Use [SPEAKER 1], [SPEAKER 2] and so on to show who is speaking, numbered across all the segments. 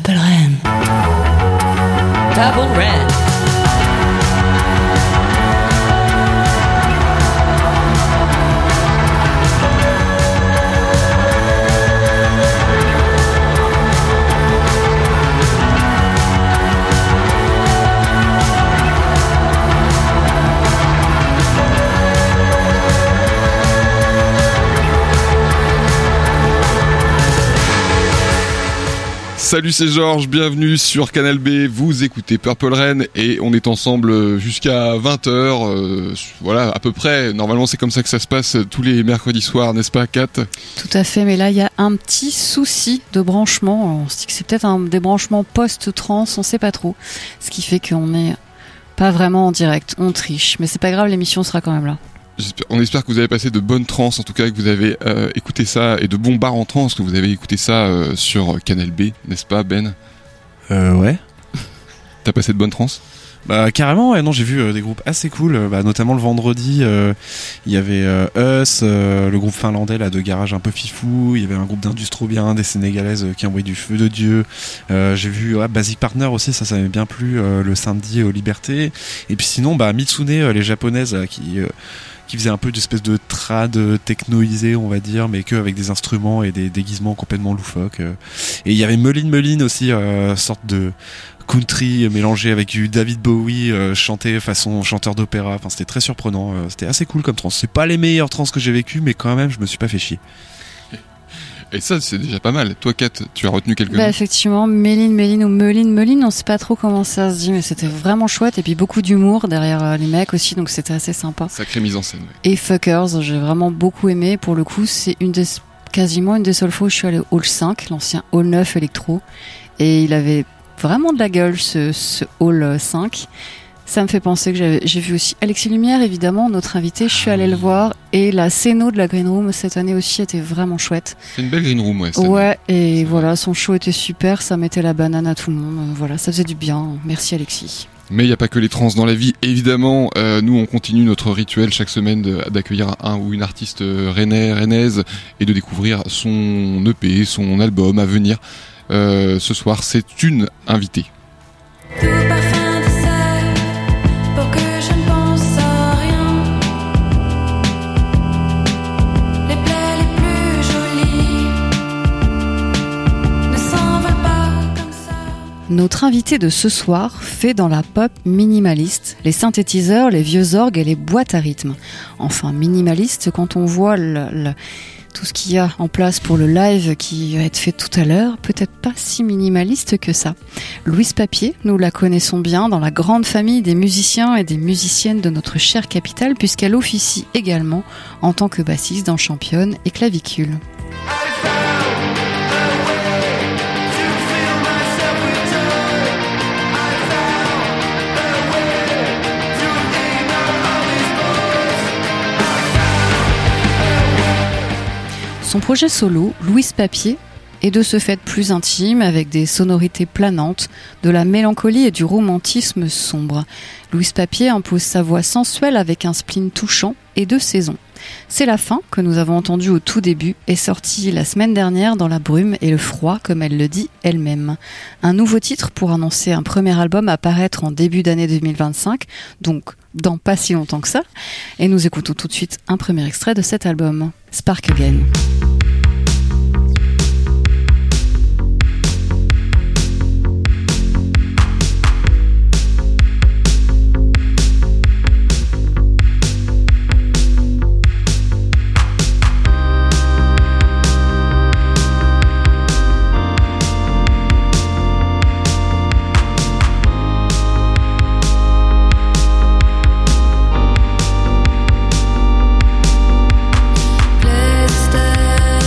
[SPEAKER 1] Purple Rain.
[SPEAKER 2] Double Red.
[SPEAKER 3] Salut, c'est Georges, bienvenue sur Canal B, vous écoutez Purple Rain et on est ensemble jusqu'à 20h, voilà, à peu près. Normalement c'est comme ça que ça se passe tous les mercredis soirs, n'est-ce pas Kat ?
[SPEAKER 1] Tout à fait, mais là il y a un petit souci de branchement. On se dit que c'est peut-être un débranchement post-trans, on sait pas trop. Ce qui fait qu'on n'est pas vraiment en direct, on triche. Mais c'est pas grave, l'émission sera quand même là.
[SPEAKER 3] On espère que vous avez passé de bonnes trans, en tout cas que vous avez écouté ça, et de bons bars en trans, que vous avez écouté ça sur Canal B, n'est-ce pas Ben ?
[SPEAKER 4] Ouais.
[SPEAKER 3] T'as passé de bonnes trans ?
[SPEAKER 4] Bah carrément, ouais, non, j'ai vu des groupes assez cool, notamment le vendredi, il y avait Us, le groupe finlandais là de garage un peu fifou, il y avait un groupe d'industro bien, des sénégalaises qui envoyaient du feu de Dieu, j'ai vu Basic Partner aussi, ça m'avait bien plu, le samedi aux Libertés, et puis sinon Mitsune, les japonaises qui faisait un peu d'espèce de trad technoisé, on va dire, mais que avec des instruments et des déguisements complètement loufoques. Et il y avait Melin aussi, sorte de country mélangé avec du David Bowie chanté façon chanteur d'opéra. Enfin, c'était très surprenant. C'était assez cool comme trance. C'est pas les meilleures trans que j'ai vécues, mais quand même, je me suis pas fait chier.
[SPEAKER 3] Et ça, c'est déjà pas mal. Toi, Kat, tu as retenu quelque chose ?
[SPEAKER 1] Effectivement, Melin, on sait pas trop comment ça se dit, mais c'était vraiment chouette. Et puis beaucoup d'humour derrière les mecs aussi, donc c'était assez sympa.
[SPEAKER 3] Sacrée mise en scène, ouais.
[SPEAKER 1] Et Fuckers, j'ai vraiment beaucoup aimé. Pour le coup, c'est quasiment une des seules fois où je suis allée au Hall 5, l'ancien Hall 9 électro. Et il avait vraiment de la gueule, ce Hall 5. Ça me fait penser que j'ai vu aussi Alexis Lumière, évidemment, notre invité. Je suis allée le voir. Et la scéno de la Green Room cette année aussi était vraiment chouette.
[SPEAKER 3] C'est une belle Green Room, ouais.
[SPEAKER 1] Ouais, et voilà, son show était super. Ça mettait la banane à tout le monde. Voilà, ça faisait du bien. Merci Alexis.
[SPEAKER 3] Mais il n'y a pas que les trans dans la vie, évidemment. Nous, on continue notre rituel chaque semaine d'accueillir un ou une artiste rennaise et de découvrir son EP, son album à venir. Ce soir, c'est une invitée.
[SPEAKER 1] Notre invité de ce soir fait dans la pop minimaliste, les synthétiseurs, les vieux orgues et les boîtes à rythme. Enfin, minimaliste quand on voit tout ce qu'il y a en place pour le live qui va être fait tout à l'heure, peut-être pas si minimaliste que ça. Louise Papier, nous la connaissons bien dans la grande famille des musiciens et des musiciennes de notre chère capitale, puisqu'elle officie également en tant que bassiste dans Championne et Clavicule. Son projet solo, Louise Papier, est de ce fait plus intime, avec des sonorités planantes, de la mélancolie et du romantisme sombre. Louise Papier impose sa voix sensuelle avec un spleen touchant et 2 saisons. C'est la fin que nous avons entendue au tout début est sortie la semaine dernière dans la brume et le froid, comme elle le dit elle-même. Un nouveau titre pour annoncer un premier album à paraître en début d'année 2025, donc dans pas si longtemps que ça. Et nous écoutons tout de suite un premier extrait de cet album, Spark Again.
[SPEAKER 5] Stay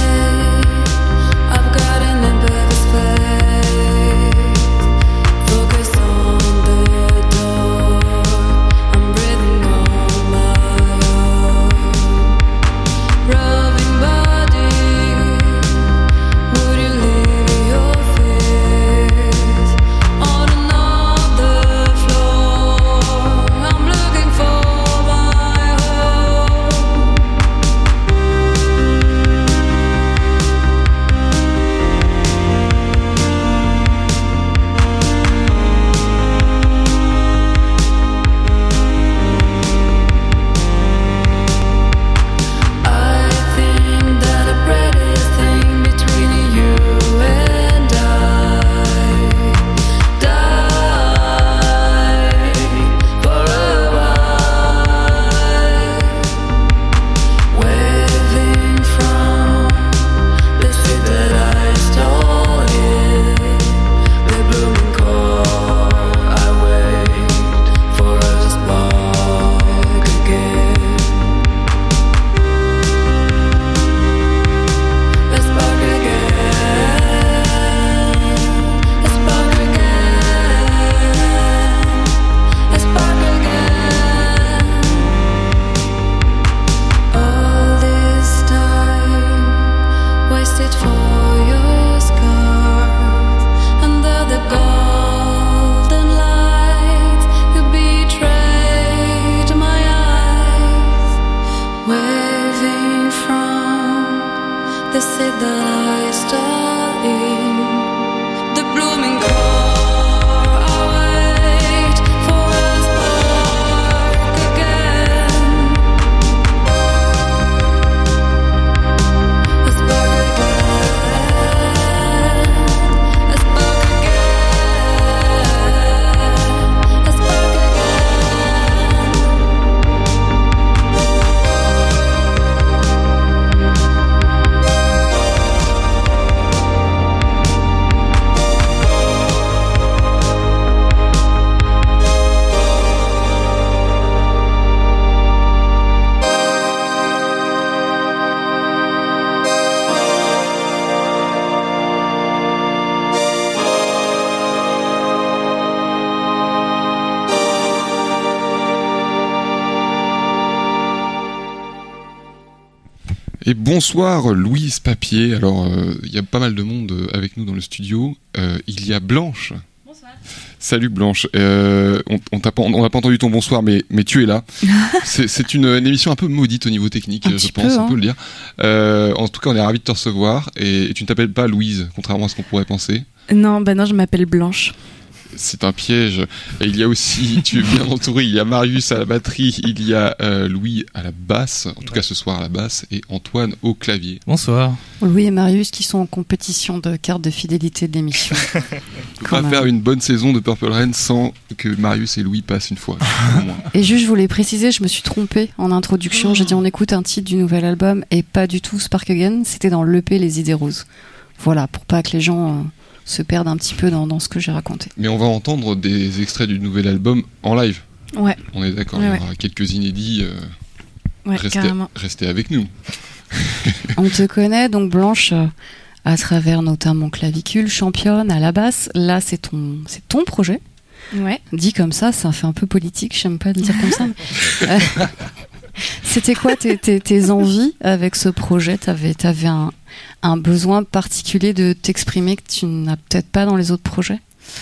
[SPEAKER 3] Et bonsoir Louise Papier. Alors il y a pas mal de monde avec nous dans le studio. Il y a Blanche.
[SPEAKER 2] Bonsoir.
[SPEAKER 3] Salut Blanche. On n'a pas entendu ton bonsoir, mais tu es là. C'est une émission un peu maudite au niveau technique, je pense, on peut le dire. En tout cas, on est ravis de te recevoir. Et tu ne t'appelles pas Louise, contrairement à ce qu'on pourrait penser.
[SPEAKER 2] Non, je m'appelle Blanche.
[SPEAKER 3] C'est un piège. Et il y a aussi, tu es bien entouré, il y a Marius à la batterie, il y a Louis à la basse, en tout cas ce soir à la basse, et Antoine au clavier.
[SPEAKER 5] Bonsoir.
[SPEAKER 1] Louis et Marius qui sont en compétition de carte de fidélité de l'émission.
[SPEAKER 3] On peut pas faire une bonne saison de Purple Rain sans que Marius et Louis passent une fois.
[SPEAKER 1] Et juste, je voulais préciser, je me suis trompée en introduction, j'ai dit on écoute un titre du nouvel album et pas du tout Spark Again, c'était dans l'EP Les Idées Roses. Voilà, pour pas que les gens... se perdre un petit peu dans ce que j'ai raconté.
[SPEAKER 3] Mais on va entendre des extraits du nouvel album en live.
[SPEAKER 2] Ouais.
[SPEAKER 3] On est d'accord, il y aura quelques inédits. Restez avec nous.
[SPEAKER 1] On te connaît donc Blanche à travers notamment Clavicule, championne à la basse. Là c'est ton projet.
[SPEAKER 2] Ouais.
[SPEAKER 1] Dit comme ça fait un peu politique, j'aime pas le dire comme ça. C'était quoi tes envies avec ce projet? T'avais un besoin particulier de t'exprimer que tu n'as peut-être pas dans les autres projets?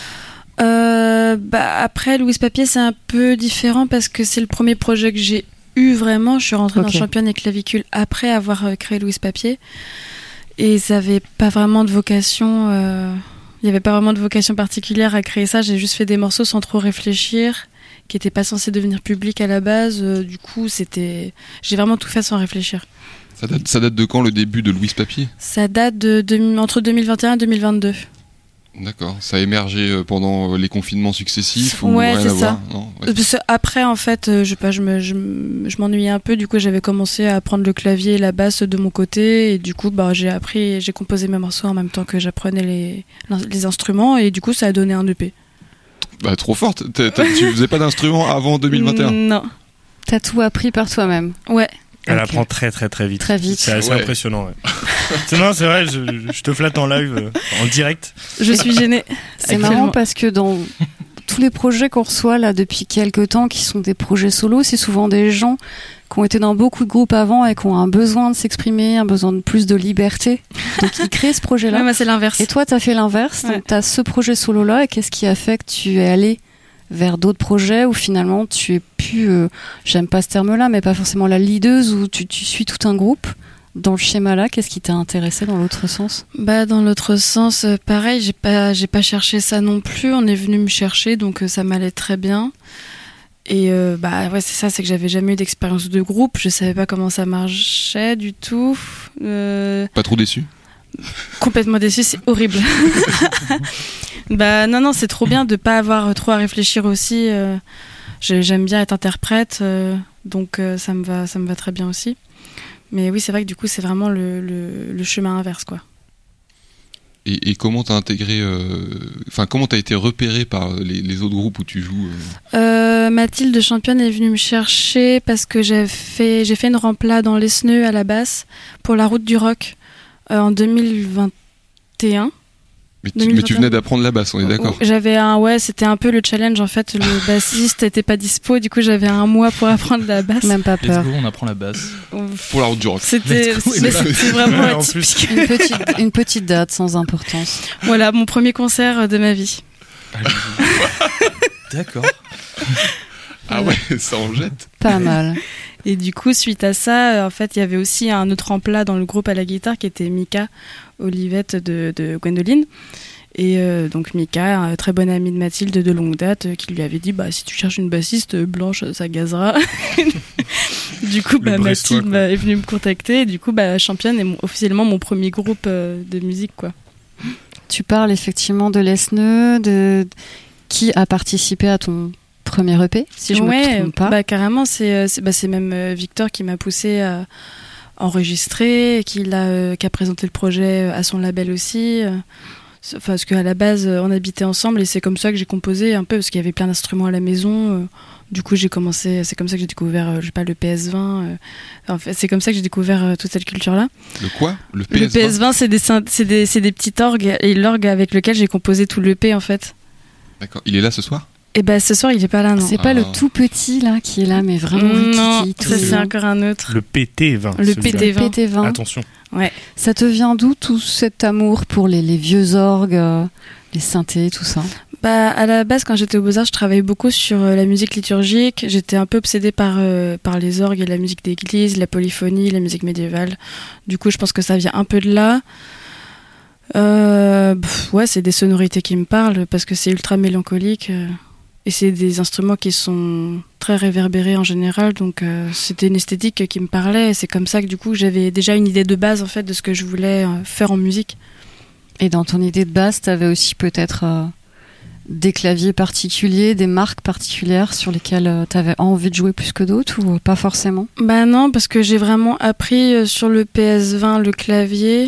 [SPEAKER 2] Après, Louise Papier, c'est un peu différent parce que c'est le premier projet que j'ai eu vraiment. Je suis rentrée dans Championne et Clavicule après avoir créé Louise Papier. Et ça n'avait pas vraiment de vocation... Il n'y avait pas vraiment de vocation particulière à créer ça. J'ai juste fait des morceaux sans trop réfléchir, qui n'étaient pas censés devenir publics à la base. Du coup, j'ai vraiment tout fait sans réfléchir.
[SPEAKER 3] Ça date de quand le début de Louise Papier? Ça
[SPEAKER 2] date entre 2021 et 2022.
[SPEAKER 3] D'accord. Ça a émergé pendant les confinements successifs ou
[SPEAKER 2] ouais,
[SPEAKER 3] rien
[SPEAKER 2] c'est
[SPEAKER 3] à voir?
[SPEAKER 2] ça.
[SPEAKER 3] Non, ouais.
[SPEAKER 2] Après, en fait, je m'ennuyais un peu. Du coup, j'avais commencé à apprendre le clavier et la basse de mon côté. Et du coup, j'ai composé mes morceaux en même temps que j'apprenais les instruments. Et du coup, ça a donné un EP.
[SPEAKER 3] Trop forte. Tu faisais pas d'instruments avant 2021?
[SPEAKER 2] Non.
[SPEAKER 1] T'as tout appris par toi-même?
[SPEAKER 2] Ouais.
[SPEAKER 5] Elle apprend très très très vite.
[SPEAKER 1] Très vite.
[SPEAKER 5] C'est assez impressionnant. Ouais. Non, c'est vrai, je te flatte en live, en direct.
[SPEAKER 2] Je suis gênée.
[SPEAKER 1] C'est marrant parce que dans tous les projets qu'on reçoit là depuis quelques temps, qui sont des projets solos, c'est souvent des gens qui ont été dans beaucoup de groupes avant et qui ont un besoin de s'exprimer, un besoin de plus de liberté. Donc ils créent ce projet-là.
[SPEAKER 2] Ouais, moi c'est l'inverse.
[SPEAKER 1] Et toi, t'as fait l'inverse. Donc t'as ce projet solo-là. Et qu'est-ce qui a fait que tu es allé vers d'autres projets où finalement tu es plus, j'aime pas ce terme-là, mais pas forcément la leaduse, où tu suis tout un groupe dans le schéma-là? Qu'est-ce qui t'a intéressé dans l'autre sens?
[SPEAKER 2] Dans l'autre sens, pareil, j'ai pas cherché ça non plus. On est venu me chercher, donc ça m'allait très bien. Et c'est ça, c'est que j'avais jamais eu d'expérience de groupe. Je savais pas comment ça marchait du tout.
[SPEAKER 3] Pas trop déçu?
[SPEAKER 2] Complètement déçu, c'est horrible. Non, c'est trop bien de pas avoir trop à réfléchir aussi. J'aime bien être interprète, donc ça me va très bien aussi. Mais oui, c'est vrai que du coup, c'est vraiment le chemin inverse, quoi.
[SPEAKER 3] Et comment t'as intégré, comment t'as été repéré par les autres groupes où tu joues?
[SPEAKER 2] Mathilde de Championne est venue me chercher parce que j'ai fait une rempla dans l'Esneux à la basse pour la route du rock en 2021.
[SPEAKER 3] Mais tu venais d'apprendre la basse, on est d'accord?
[SPEAKER 2] C'était un peu le challenge en fait. Le bassiste était pas dispo, du coup j'avais un mois pour apprendre la basse.
[SPEAKER 1] Même pas peur.
[SPEAKER 5] Let's go, on apprend la basse.
[SPEAKER 3] Pour la route du rock.
[SPEAKER 2] C'était vraiment atypique.
[SPEAKER 1] Une petite date sans importance.
[SPEAKER 2] Voilà, mon premier concert de ma vie.
[SPEAKER 5] D'accord.
[SPEAKER 3] Ah ouais, ça en jette.
[SPEAKER 1] Pas mal.
[SPEAKER 2] Et du coup, suite à ça, en fait, il y avait aussi un autre emploi dans le groupe à la guitare qui était Mika Olivette de Gwendoline. Et donc Mika, très bonne amie de Mathilde de longue date, qui lui avait dit si tu cherches une bassiste Blanche, ça gazera. Du coup, Mathilde est venue me contacter. Et du coup, Championne est officiellement mon premier groupe de musique, quoi.
[SPEAKER 1] Tu parles effectivement de l'Esneux, qui a participé à ton premier EP, si je me trompe pas.
[SPEAKER 2] Carrément, c'est même Victor qui m'a poussé à enregistrer, qui a présenté le projet à son label aussi. Parce qu'à la base, on habitait ensemble et c'est comme ça que j'ai composé un peu, parce qu'il y avait plein d'instruments à la maison. Du coup, c'est comme ça que j'ai découvert, le PS20. C'est comme ça que j'ai découvert toute cette culture-là.
[SPEAKER 3] Le quoi? Le PS20?
[SPEAKER 2] Le PS20, c'est des petits orgues, et l'orgue avec lequel j'ai composé tout l'EP, en fait.
[SPEAKER 3] D'accord. Il est là ce soir?
[SPEAKER 2] Et ben ce soir il est pas là, non.
[SPEAKER 1] C'est pas le tout petit là qui est là, mais vraiment
[SPEAKER 2] non,
[SPEAKER 1] rikiki,
[SPEAKER 2] ça c'est encore un autre.
[SPEAKER 5] Le PT20.
[SPEAKER 2] Le PT20.
[SPEAKER 5] Attention.
[SPEAKER 2] Ouais.
[SPEAKER 1] Ça te vient d'où tout cet amour pour les vieux orgues, les synthés, tout ça?
[SPEAKER 2] Bah à la base quand j'étais au Beaux-Arts, je travaillais beaucoup sur la musique liturgique. J'étais un peu obsédée par les orgues et la musique d'église, la polyphonie, la musique médiévale. Du coup je pense que ça vient un peu de là. Ouais, c'est des sonorités qui me parlent parce que c'est ultra mélancolique et c'est des instruments qui sont très réverbérés en général, donc c'était une esthétique qui me parlait et c'est comme ça que du coup j'avais déjà une idée de base en fait de ce que je voulais faire en musique.
[SPEAKER 1] Et dans ton idée de base, t'avais aussi peut-être des claviers particuliers, des marques particulières sur lesquelles t'avais envie de jouer plus que d'autres ou pas forcément?
[SPEAKER 2] Bah non, parce que j'ai vraiment appris sur le PS20 le clavier.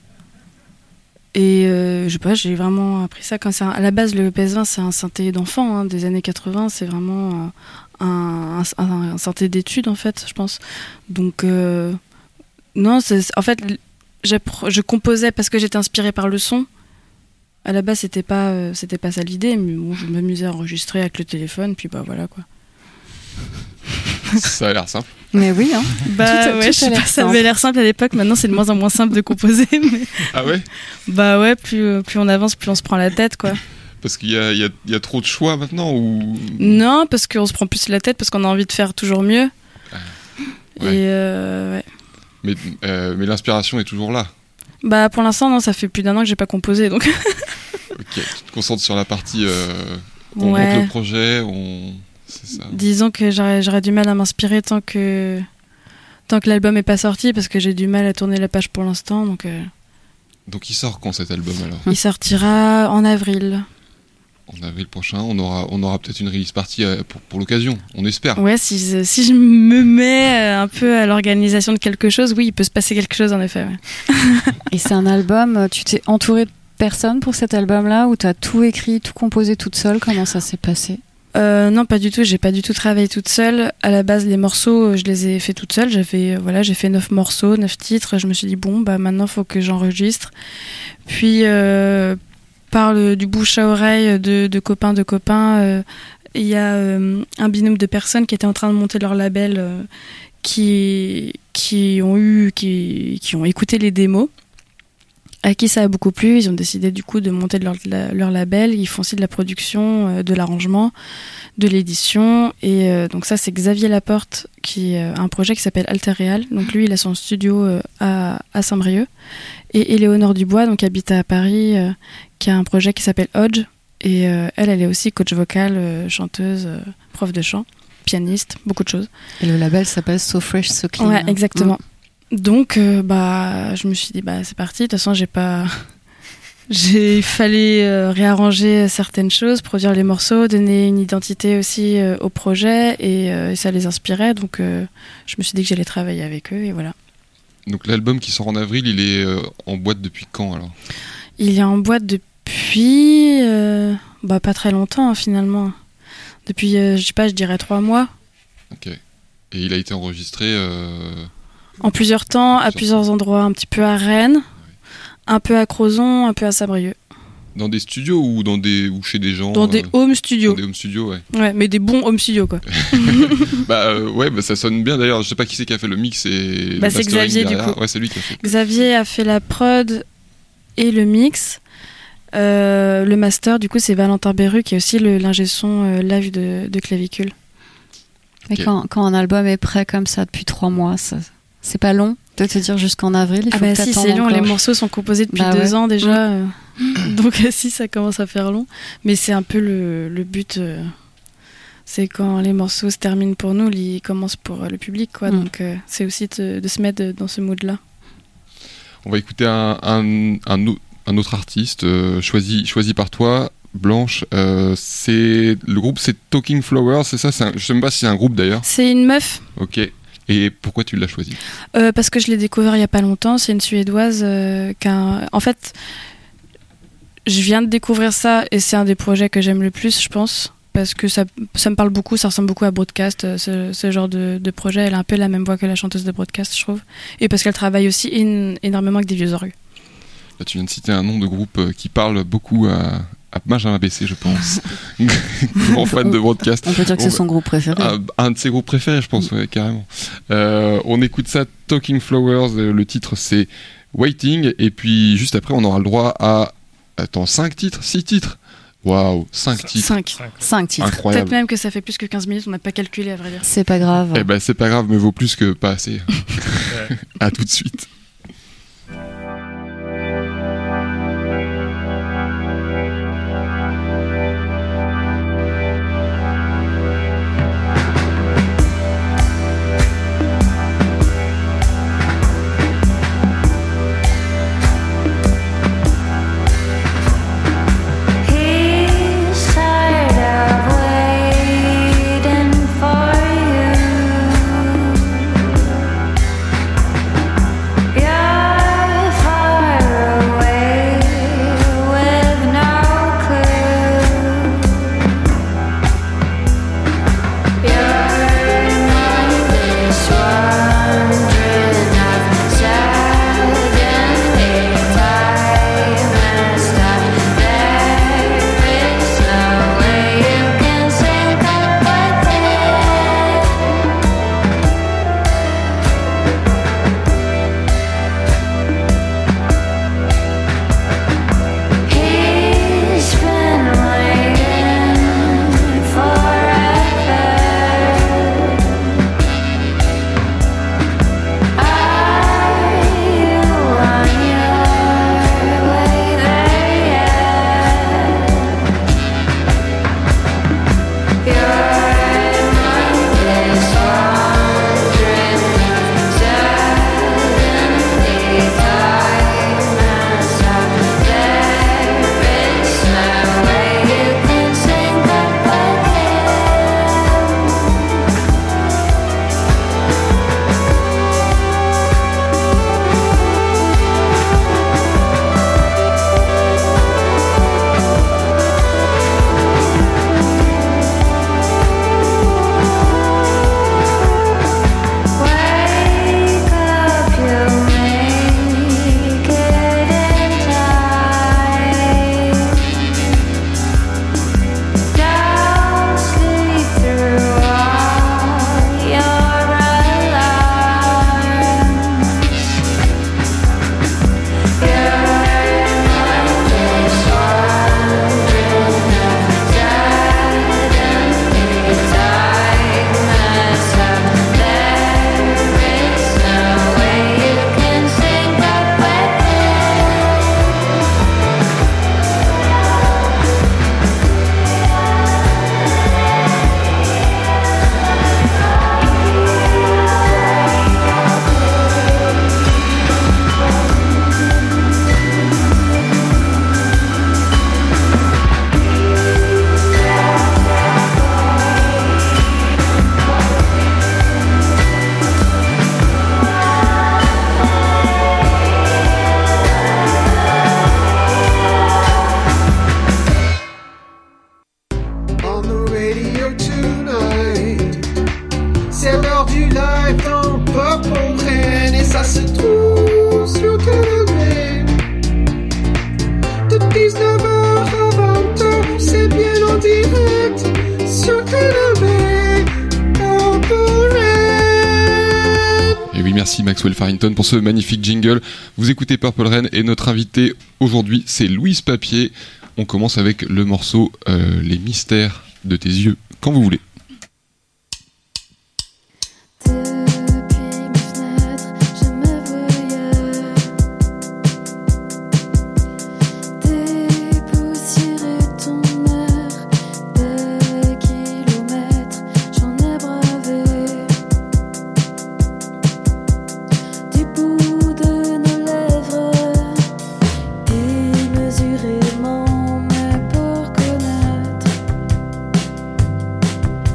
[SPEAKER 2] Et je sais pas, j'ai vraiment appris ça quand à la base le PS20 c'est un synthé d'enfant des années 80, c'est vraiment un synthé d'études en fait, je pense. Donc non, en fait je composais parce que j'étais inspirée par le son. À la base c'était pas ça l'idée, mais bon, je m'amusais à enregistrer avec le téléphone puis bah voilà quoi.
[SPEAKER 3] Ça a l'air simple.
[SPEAKER 1] Mais oui, hein.
[SPEAKER 2] Bah
[SPEAKER 1] tout
[SPEAKER 2] ouais, je sais pas, ça avait l'air simple à l'époque. Maintenant, c'est de moins en moins simple de composer. Mais...
[SPEAKER 3] Ah ouais?
[SPEAKER 2] Bah ouais, plus on avance, plus on se prend la tête, quoi.
[SPEAKER 3] Parce qu'il y a trop de choix maintenant ou...
[SPEAKER 2] Non, parce qu'on se prend plus la tête, parce qu'on a envie de faire toujours mieux.
[SPEAKER 3] Ouais.
[SPEAKER 2] Et ouais.
[SPEAKER 3] Mais l'inspiration est toujours là.
[SPEAKER 2] Bah pour l'instant, non, ça fait plus d'1 an que j'ai pas composé, donc...
[SPEAKER 3] Ok, tu te concentres sur la partie... on monte le projet, c'est ça.
[SPEAKER 2] Disons que j'aurais du mal à m'inspirer tant que l'album est pas sorti, parce que j'ai du mal à tourner la page pour l'instant, donc...
[SPEAKER 3] Donc il sort quand cet album alors?
[SPEAKER 2] Il sortira en avril.
[SPEAKER 3] En avril prochain, on aura peut-être une release party pour l'occasion, on espère.
[SPEAKER 2] Ouais, si je me mets un peu à l'organisation de quelque chose, oui, il peut se passer quelque chose en effet. Ouais.
[SPEAKER 1] Et c'est un album, tu t'es entourée de personnes pour cet album-là, ou t'as tout écrit, tout composé toute seule? Comment ça s'est passé?
[SPEAKER 2] Non, pas du tout, j'ai pas du tout travaillé toute seule. À la base, les morceaux, je les ai fait toute seule. J'ai fait 9 morceaux, 9 titres. Je me suis dit, bon, bah maintenant, faut que j'enregistre. Puis, par du bouche à oreille de copains, il y a un binôme de personnes qui étaient en train de monter leur label, qui ont écouté les démos, à qui ça a beaucoup plu. Ils ont décidé du coup de monter leur label. Ils font aussi de la production, de l'arrangement, de l'édition. Et donc ça, c'est Xavier Laporte qui a un projet qui s'appelle Alterreal. Donc lui, il a son studio à Saint-Brieuc. Et Éléonore Dubois, donc habite à Paris, qui a un projet qui s'appelle Hodge. Et elle est aussi coach vocal, chanteuse, prof de chant, pianiste, beaucoup de choses.
[SPEAKER 1] Et le label s'appelle So Fresh, So Clean.
[SPEAKER 2] Ouais, exactement. Donc, je me suis dit, c'est parti. De toute façon, il fallait réarranger certaines choses, produire les morceaux, donner une identité aussi au projet, et ça les inspirait. Donc, je me suis dit que j'allais travailler avec eux, et voilà.
[SPEAKER 3] Donc, l'album qui sort en avril, il est en boîte depuis quand alors? Il
[SPEAKER 2] est en boîte depuis pas très longtemps, finalement. Depuis, je dirais 3 mois.
[SPEAKER 3] Ok. Et il a été enregistré
[SPEAKER 2] en plusieurs temps, à plusieurs endroits, un petit peu à Rennes, un peu à Crozon, un peu à Saint-Brieuc.
[SPEAKER 3] Dans des studios ou ou chez des gens?
[SPEAKER 2] Dans des home studios.
[SPEAKER 3] Dans des home studios, ouais.
[SPEAKER 2] Ouais, mais des bons home studios, quoi.
[SPEAKER 3] Ça sonne bien d'ailleurs. Je sais pas qui c'est qui a fait le mix et le
[SPEAKER 2] c'est Xavier derrière. Du coup.
[SPEAKER 3] Ouais, c'est lui qui a fait.
[SPEAKER 2] Xavier a fait la prod et le mix. Le master, du coup, c'est Valentin Berru qui est aussi l'ingé son live de Clavicule.
[SPEAKER 1] Mais quand un album est prêt comme ça depuis 3 mois, c'est pas long de te dire jusqu'en avril, il faut que
[SPEAKER 2] si, c'est long,
[SPEAKER 1] encore.
[SPEAKER 2] Les morceaux sont composés depuis 2 ans déjà. Donc si, ça commence à faire long. Mais c'est un peu le but, c'est quand les morceaux se terminent pour nous, ils commencent pour le public, quoi. Donc c'est aussi de se mettre dans ce mood-là.
[SPEAKER 3] On va écouter un autre artiste choisi par toi, Blanche. Le groupe, c'est Talking Flowers, c'est ça? Je sais même pas si c'est un groupe d'ailleurs.
[SPEAKER 2] C'est une meuf.
[SPEAKER 3] Ok. Et pourquoi tu l'as choisi?
[SPEAKER 2] Parce que je l'ai découvert il y a pas longtemps. C'est une Suédoise en fait, je viens de découvrir ça et c'est un des projets que j'aime le plus, je pense, parce que ça me parle beaucoup. Ça ressemble beaucoup à Broadcast, ce genre de projet. Elle a un peu la même voix que la chanteuse de Broadcast, je trouve, et parce qu'elle travaille aussi énormément avec des vieux orgues.
[SPEAKER 3] Là, tu viens de citer un nom de groupe qui parle beaucoup à Benjamin Bessé, je pense. Grand fan de broadcast.
[SPEAKER 1] On peut dire que c'est son groupe préféré.
[SPEAKER 3] Un de ses groupes préférés, je pense, ouais, carrément. On écoute ça, Talking Flowers, le titre c'est Waiting, et puis juste après on aura le droit à 6 titres. Waouh, 5 titres.
[SPEAKER 1] 5 titres.
[SPEAKER 3] Incroyable.
[SPEAKER 2] Peut-être même que ça fait plus que 15 minutes, on n'a pas calculé à vrai dire.
[SPEAKER 1] C'est pas grave.
[SPEAKER 3] Eh ben c'est pas grave, mais vaut plus que pas assez. À tout de suite. Merci Maxwell Farrington pour ce magnifique jingle. Vous écoutez Purple Rain et notre invité aujourd'hui c'est Louise Papier. On commence avec le morceau Les mystères de tes yeux, quand vous voulez.
[SPEAKER 6] Démesurément, mais pour connaître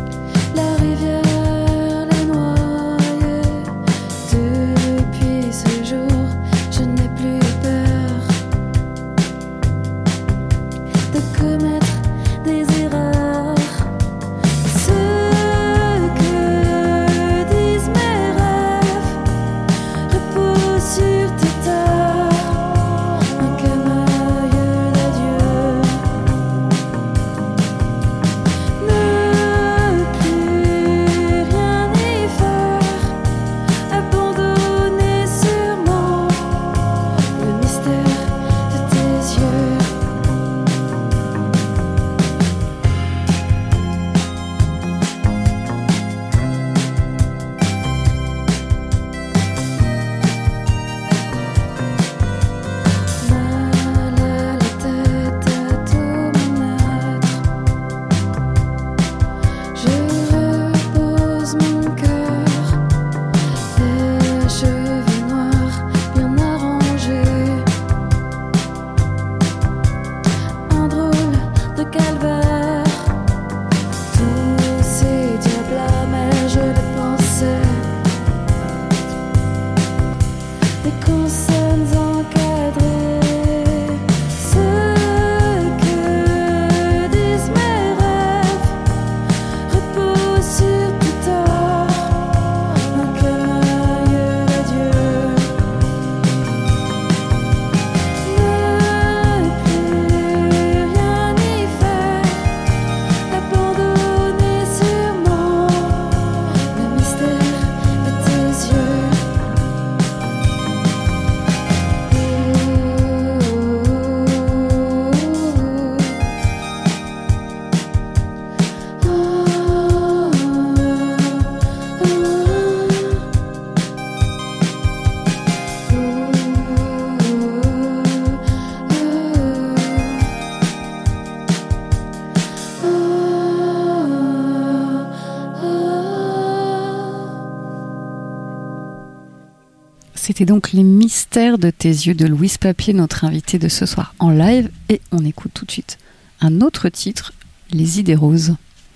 [SPEAKER 1] C'était donc Les Mystères de tes yeux de Louise Papier, notre invité de ce soir en live. Et on écoute tout de suite un autre titre, Les Idées Roses.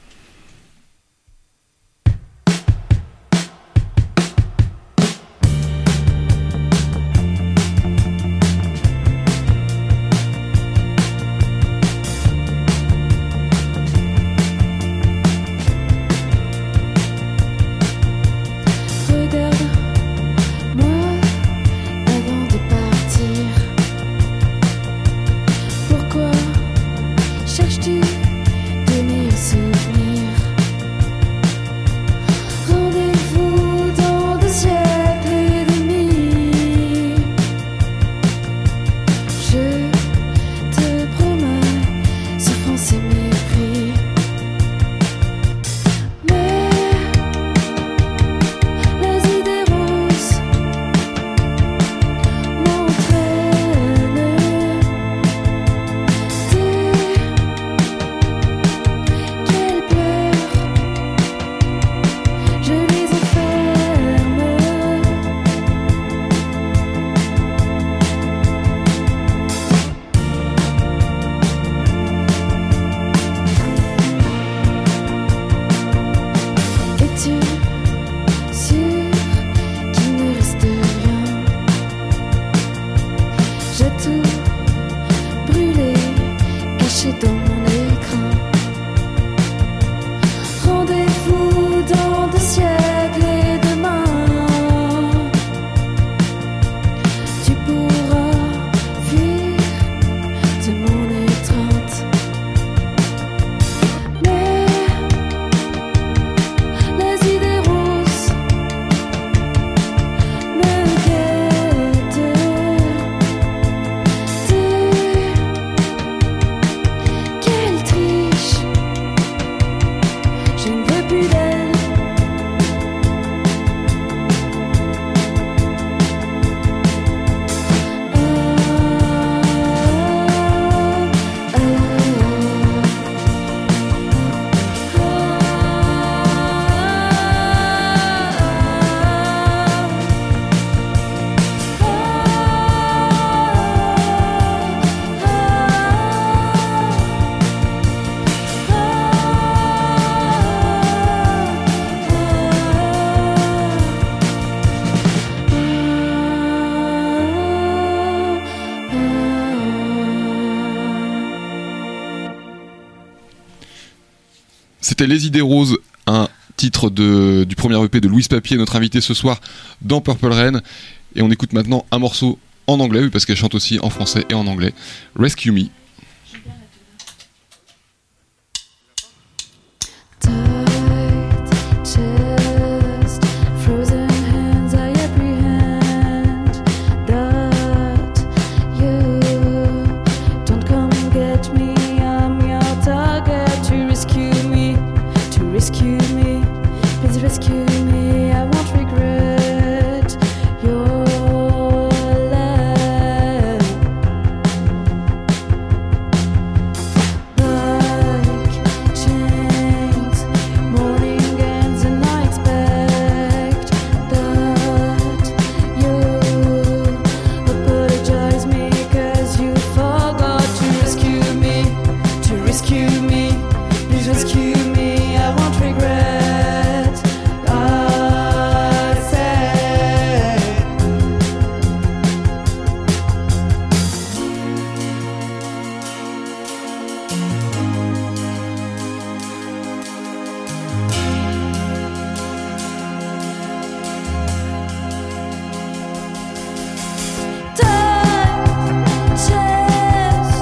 [SPEAKER 6] Cherches-tu de mes souvenirs?
[SPEAKER 3] C'était Les Idées Roses, un titre du premier EP de Louise Papier, notre invité ce soir dans Purple Rain. Et on écoute maintenant un morceau en anglais, oui, parce qu'elle chante aussi en français et en anglais. Rescue Me.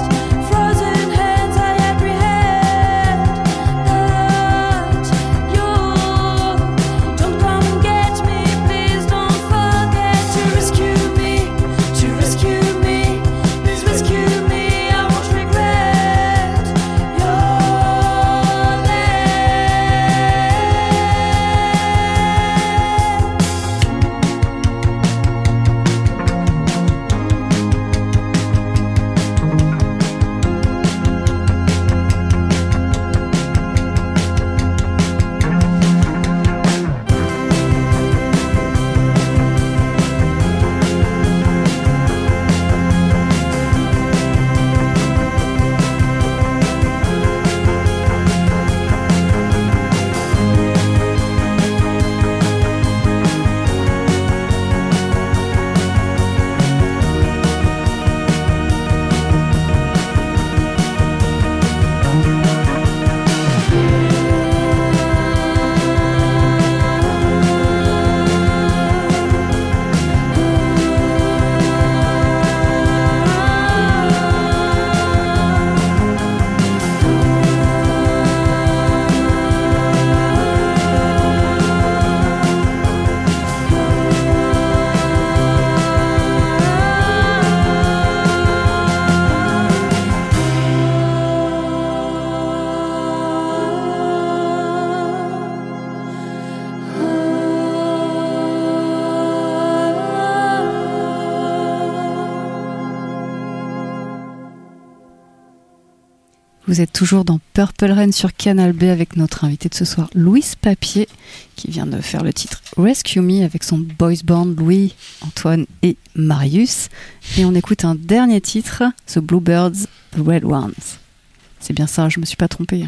[SPEAKER 6] You're
[SPEAKER 1] Vous êtes toujours dans Purple Rain sur Canal B avec notre invité de ce soir, Louis Papier, qui vient de faire le titre Rescue Me avec son boys band Louis, Antoine et Marius. Et on écoute un dernier titre, The Bluebirds, The Red Ones. C'est bien ça, je me suis pas trompée.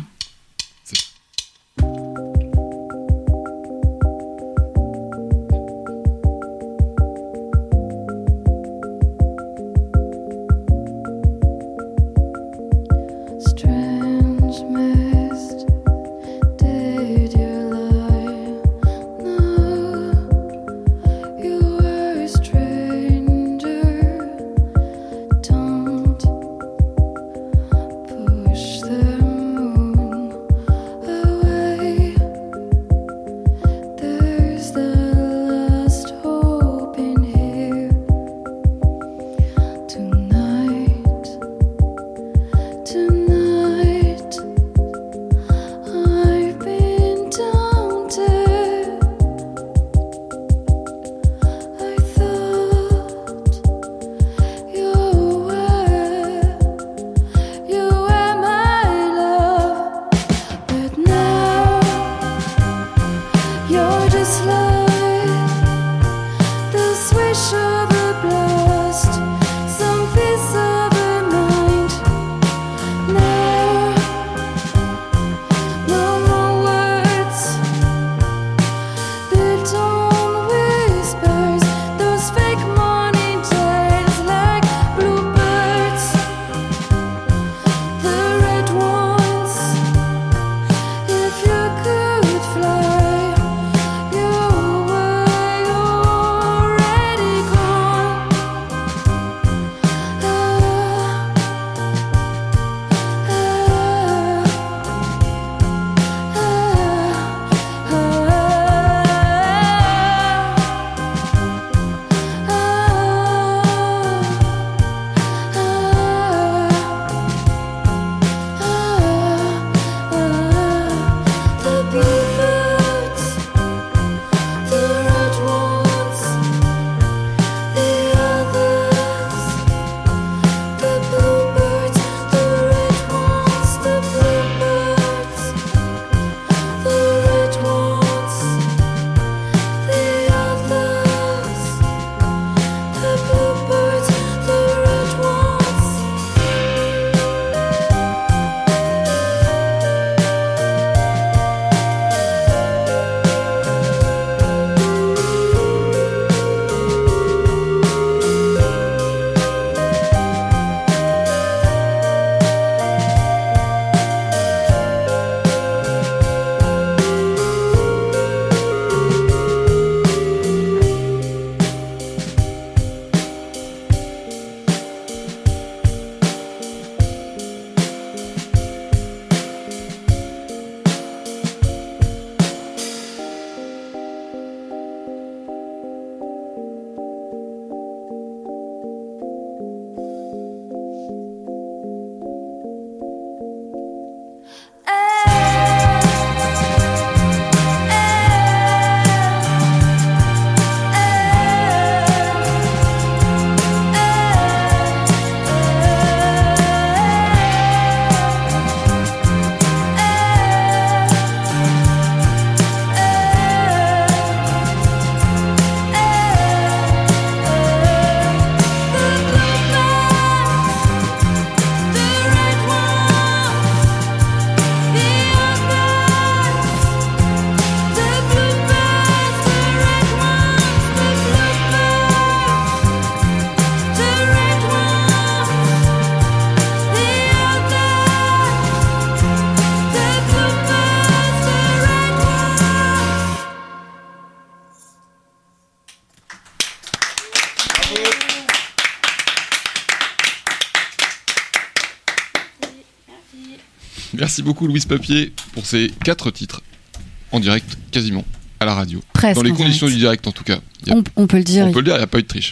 [SPEAKER 3] Merci beaucoup Louis Papier pour ces 4 titres en direct quasiment à la radio.
[SPEAKER 1] Presque
[SPEAKER 3] dans les
[SPEAKER 1] en
[SPEAKER 3] conditions
[SPEAKER 1] direct.
[SPEAKER 3] du direct en tout cas.
[SPEAKER 1] On peut le dire.
[SPEAKER 3] On peut le dire, il n'y a pas eu de triche.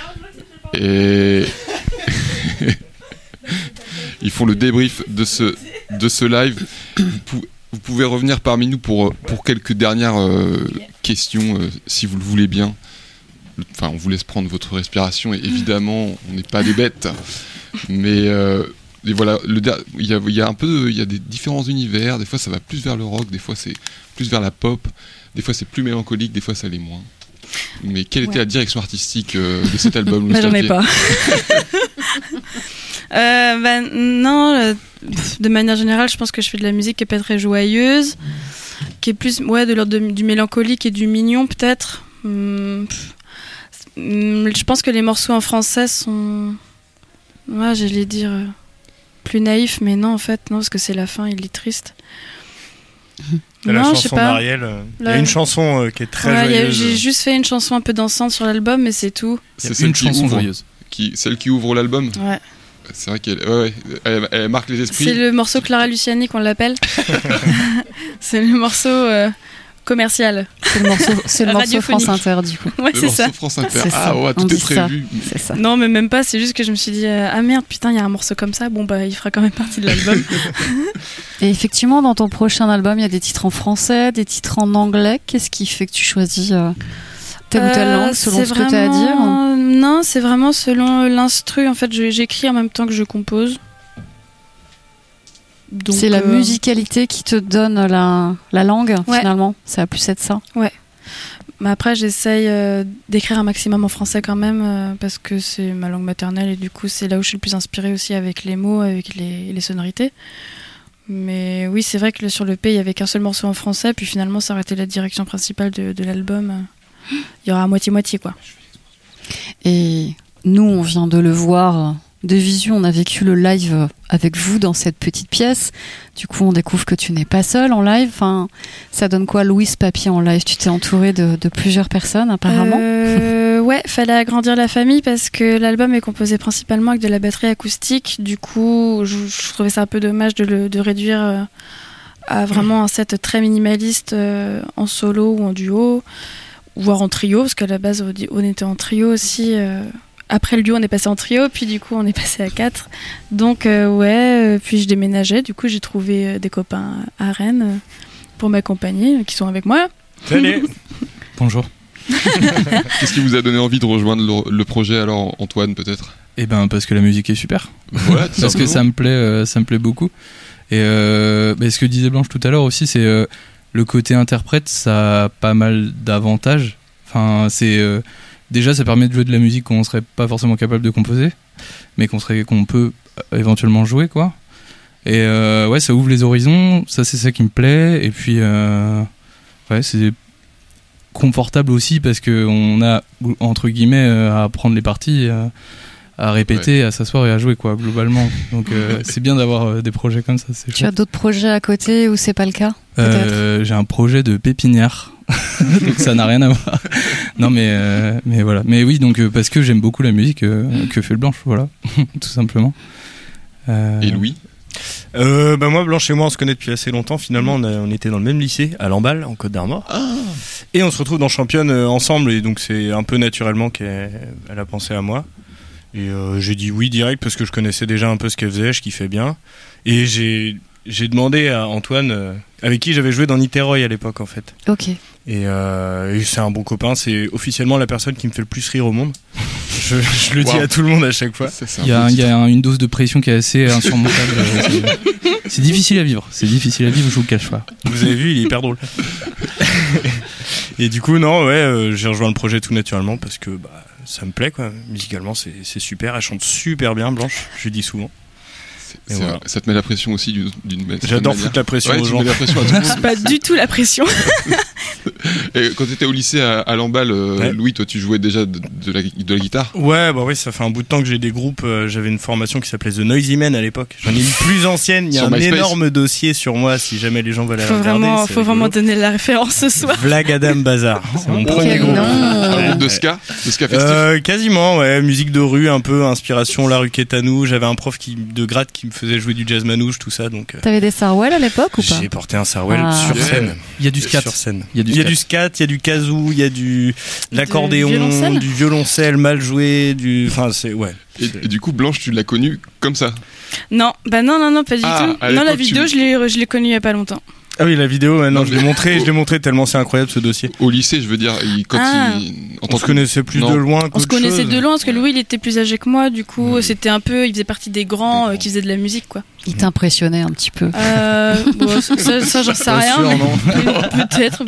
[SPEAKER 3] Et ils font le débrief de ce live. Vous pouvez revenir parmi nous pour quelques dernières questions si vous le voulez bien. Enfin, on vous laisse prendre votre respiration et évidemment, on n'est pas des bêtes. Mais Et voilà, il y a un peu, il y a des différents univers. Des fois, ça va plus vers le rock, des fois c'est plus vers la pop, des fois c'est plus mélancolique, des fois ça l'est moins. Mais quelle était la direction artistique de cet album, Louis
[SPEAKER 2] J'en ai
[SPEAKER 3] Papier
[SPEAKER 2] pas. Non, de manière générale, je pense que je fais de la musique qui est pas très joyeuse, qui est plus de l'ordre du mélancolique et du mignon peut-être. Je pense que les morceaux en français sont, j'allais dire plus naïfs, mais non en fait non, parce que c'est la fin, il est triste.
[SPEAKER 5] La
[SPEAKER 2] Non, je sais
[SPEAKER 5] chanson
[SPEAKER 2] pas.
[SPEAKER 5] d'Ariel, il y a une chanson qui est très joyeuse.
[SPEAKER 2] J'ai juste fait une chanson un peu dansante sur l'album, mais c'est tout.
[SPEAKER 3] C'est
[SPEAKER 4] une chanson
[SPEAKER 3] ouvre,
[SPEAKER 4] joyeuse.
[SPEAKER 3] Celle qui ouvre l'album.
[SPEAKER 2] Ouais.
[SPEAKER 3] C'est vrai elle marque les esprits.
[SPEAKER 2] C'est le morceau Clara Luciani qu'on l'appelle. C'est le morceau commercial.
[SPEAKER 1] C'est le morceau France Inter, du coup.
[SPEAKER 2] Ouais,
[SPEAKER 3] Le
[SPEAKER 2] c'est
[SPEAKER 3] morceau
[SPEAKER 2] ça.
[SPEAKER 3] France Inter.
[SPEAKER 1] C'est ça.
[SPEAKER 3] Ouais,
[SPEAKER 1] On
[SPEAKER 3] tout est
[SPEAKER 1] dit ça.
[SPEAKER 3] prévu.
[SPEAKER 1] C'est ça.
[SPEAKER 2] Non, mais même pas, c'est juste que je me suis dit ah merde, putain, il y a un morceau comme ça, bon bah il fera quand même partie de l'album.
[SPEAKER 1] Et effectivement, dans ton prochain album, il y a des titres en français, des titres en anglais. Qu'est-ce qui fait que tu choisis telle ou telle langue selon ce que tu as à dire?
[SPEAKER 2] Non, c'est vraiment selon l'instru. En fait, j'écris en même temps que je compose. Donc,
[SPEAKER 1] c'est la musicalité qui te donne la langue, finalement. Ça va plus être ça.
[SPEAKER 2] Ouais. Mais après, j'essaye d'écrire un maximum en français quand même, parce que c'est ma langue maternelle et du coup, c'est là où je suis le plus inspirée aussi avec les mots, avec les sonorités. Mais oui, c'est vrai que sur le P, il n'y avait qu'un seul morceau en français, puis finalement, ça aurait été la direction principale de l'album. Il y aura à moitié-moitié, quoi.
[SPEAKER 1] Et nous, on vient de le voir de visu, on a vécu le live avec vous dans cette petite pièce. Du coup, on découvre que tu n'es pas seule en live. Enfin, ça donne quoi, Louise Papier en live? Tu t'es entourée de plusieurs personnes, apparemment.
[SPEAKER 2] Ouais, fallait agrandir la famille parce que l'album est composé principalement avec de la batterie acoustique. Du coup, je trouvais ça un peu dommage de réduire à vraiment un set très minimaliste en solo ou en duo, voire en trio, parce qu'à la base, on était en trio aussi. Après le duo, on est passé en trio, puis du coup, on est passé à 4. Donc, puis je déménageais. Du coup, j'ai trouvé des copains à Rennes pour m'accompagner, qui sont avec moi.
[SPEAKER 5] Salut.
[SPEAKER 4] Bonjour.
[SPEAKER 3] Qu'est-ce qui vous a donné envie de rejoindre le projet, alors, Antoine, peut-être?
[SPEAKER 4] Eh ben, parce que la musique est super.
[SPEAKER 3] Voilà,
[SPEAKER 4] parce que ça me plaît beaucoup. Et ce que disait Blanche tout à l'heure aussi, c'est le côté interprète, ça a pas mal d'avantages. Enfin, déjà, ça permet de jouer de la musique qu'on serait pas forcément capable de composer, mais qu'on peut éventuellement jouer, quoi. Et ça ouvre les horizons, ça c'est ça qui me plaît. Et puis, c'est confortable aussi parce que on a entre guillemets à prendre les parties, à répéter, à s'asseoir et à jouer, quoi, globalement. Donc c'est bien d'avoir des projets comme ça. C'est
[SPEAKER 1] tu as d'autres projets à côté où c'est pas le cas?
[SPEAKER 4] J'ai un projet de pépinière. Donc ça n'a rien à voir. Non mais voilà. Mais oui, donc parce que j'aime beaucoup la musique que fait Blanche, voilà, tout simplement.
[SPEAKER 3] Et Louis?
[SPEAKER 5] Moi, Blanche et moi, on se connaît depuis assez longtemps. Finalement, on était dans le même lycée à Lamballe, en Côte d'Armor. Et on se retrouve dans Championne ensemble. Et donc c'est un peu naturellement qu'elle a pensé à moi. Et j'ai dit oui direct parce que je connaissais déjà un peu ce qu'elle faisait, je kiffais bien. Et j'ai demandé à Antoine, avec qui j'avais joué dans Niteroi à l'époque, en fait.
[SPEAKER 1] Ok.
[SPEAKER 5] Et c'est un bon copain, c'est officiellement la personne qui me fait le plus rire au monde. Je le dis à tout le monde à chaque fois.
[SPEAKER 4] Il y a une dose de pression qui est assez insurmontable. C'est difficile à vivre, je vous le cache pas.
[SPEAKER 5] Vous avez vu, il est hyper drôle. Et du coup, j'ai rejoint le projet tout naturellement parce que ça me plaît, quoi. Musicalement, c'est super. Elle chante super bien, Blanche, je le dis souvent.
[SPEAKER 3] Voilà. Ça te met la pression aussi d'une
[SPEAKER 5] J'adore foutre la pression aux gens.
[SPEAKER 3] Tu mets la pression à tout le monde.
[SPEAKER 2] C'est pas du tout la pression.
[SPEAKER 3] Et quand tu étais au lycée à Lamballe, Louis, toi tu jouais déjà de la guitare?
[SPEAKER 5] Ouais, oui, ça fait un bout de temps que j'ai des groupes. J'avais une formation qui s'appelait The Noisy Men à l'époque. J'en ai une plus ancienne. Il y a un énorme dossier sur moi si jamais les gens veulent aller regarder.
[SPEAKER 2] Faut vraiment donner la référence ce soir.
[SPEAKER 5] Vlag Adam Bazar. C'est mon premier groupe.
[SPEAKER 3] Un groupe de ska festif.
[SPEAKER 5] Quasiment, ouais. Musique de rue, un peu inspiration La Rue Quétanou. J'avais un prof de gratte qui me faisait jouer du jazz manouche, tout ça. Donc.
[SPEAKER 1] T'avais des sarwell à l'époque ou pas?
[SPEAKER 5] J'ai porté un sarwell sur scène.
[SPEAKER 4] Il y a du scat.
[SPEAKER 5] Sur scène.
[SPEAKER 4] Il y a du
[SPEAKER 5] scat, il y a du kazoo, il y a du l'accordéon, du violoncelle mal joué,
[SPEAKER 3] Et du coup, Blanche, tu l'as connue comme ça?
[SPEAKER 2] Non, non, pas du tout.
[SPEAKER 3] À
[SPEAKER 2] Non, la
[SPEAKER 3] l'époque,
[SPEAKER 2] vidéo, je l'ai connue il y a pas longtemps.
[SPEAKER 5] Ah oui, la vidéo, non, je l'ai montré tellement c'est incroyable ce dossier.
[SPEAKER 3] Au lycée, je veux dire,
[SPEAKER 5] On se connaissait plus de loin qu'autre
[SPEAKER 2] On se connaissait
[SPEAKER 5] chose.
[SPEAKER 2] de loin parce que Louis il était plus âgé que moi, du coup c'était un peu, il faisait partie des grands qui faisaient de la musique quoi.
[SPEAKER 1] Il t'impressionnait un petit peu.
[SPEAKER 2] Bon, ça j'en sais
[SPEAKER 5] Pas
[SPEAKER 2] rien,
[SPEAKER 5] sûr,
[SPEAKER 2] mais
[SPEAKER 5] non.
[SPEAKER 2] peut-être.